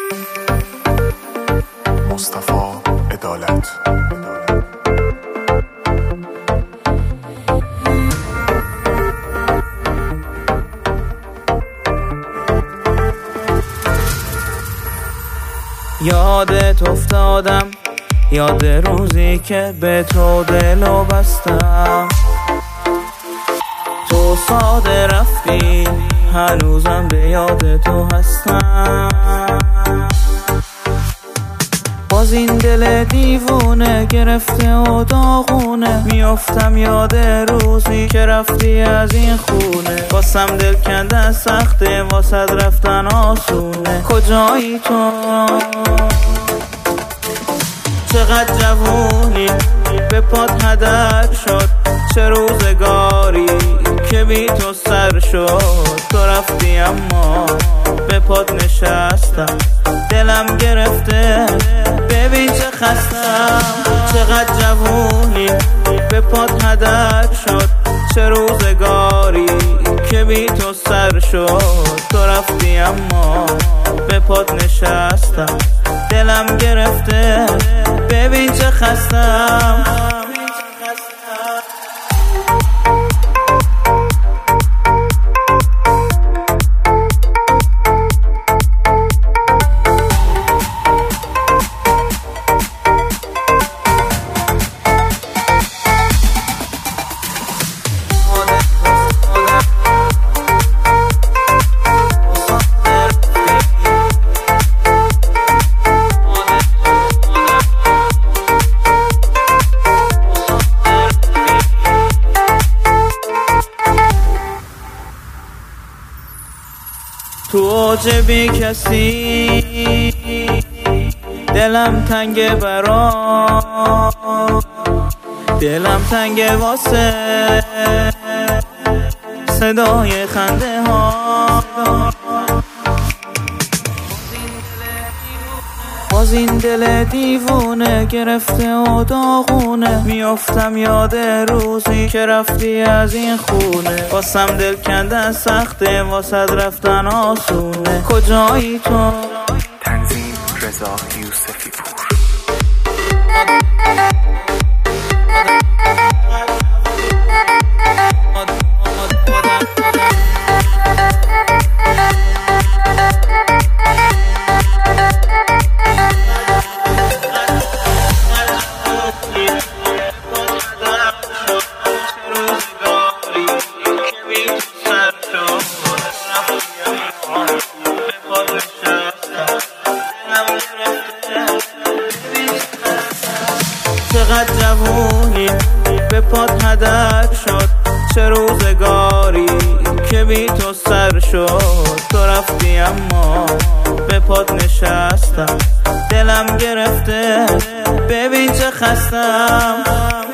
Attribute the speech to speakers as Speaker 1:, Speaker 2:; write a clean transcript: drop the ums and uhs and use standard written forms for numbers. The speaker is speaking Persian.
Speaker 1: مصطفی عدالت.
Speaker 2: یادت افتادم، یاد روزی که به تو دلو بستم، تو ساده رفتی، هنوزم به یاد تو هستم. باز این دل دیوونه گرفته و داغونه، میافتم یاد روزی که رفتی از این خونه. واسم دل کندن سخته، واسد رفتن آسونه. کجایی تو؟ چقدر جوونی به پات هدر شد، چه روزگاری که بی تو سر شد. تو رفتی اما به پات نشستم، دلم گرفته ببین چه خستم. چقدر جوونی به پات هدر شد، چه روزگاری که بی تو سر شد. تو رفتی اما به پات نشستم، دلم گرفته ببین چه خستم. تو اوج بی کسی دلم تنگه برات، دلم تنگه واسه صدای خنده ها. باز این دل دیوونه گرفته و داغونه، میافتم یاد روزی که رفتی از این خونه. واسم دل کندن سخته، واسد رفتن آسونه. کجایی تو؟
Speaker 1: تنظیم رضا یوسفی پور.
Speaker 2: چقدر جوونی به پات هدر شد، چه روزگاری که بی تو سر شد. تو رفتی اما به پات نشستم، دلم گرفته ببین چه خستم.